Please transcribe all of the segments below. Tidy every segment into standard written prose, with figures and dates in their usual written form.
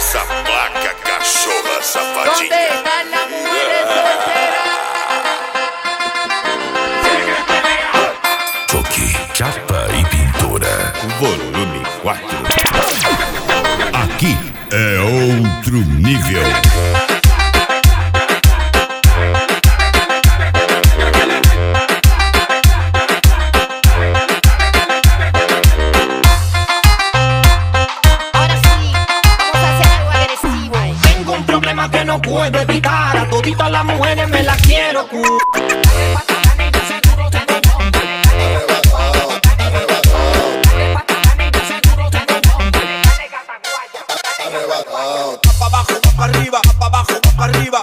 essa placa, cachorra safadinha. ¿Dónde están las mujeres solteras? Toque, chapa e pintura. Volume 4. Aqui é outro nível. Que no puedo evitar, a toditas las mujeres me las quiero pa' abajo, pa' arriba, pa' abajo, pa' arriba,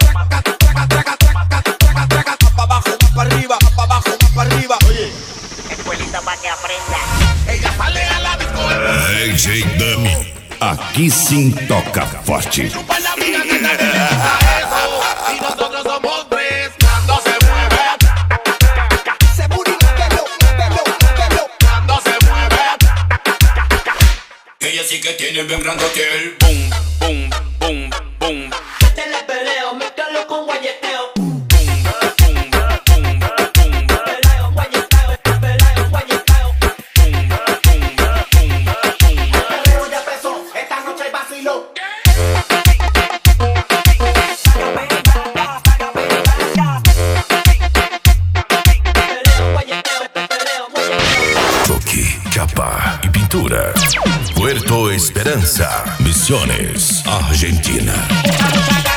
pa' abajo, pa' arriba, pa' abajo, pa' arriba. Oye, Escuelita pa' que aprenda. ella sale a la disco. DJ Dummy. Aqui sim toca forte. Chupa la vida que nadie le quita eso. Y nosotros somos tres cuando se mueve. Se mueve, cuando se mueve. Ella sí que tiene bien grandote el boom, boom, boom, boom. Métele peleo, mételo con guayeteo. Toque, chapa e pintura. Puerto Esperança, Misiones, Argentina.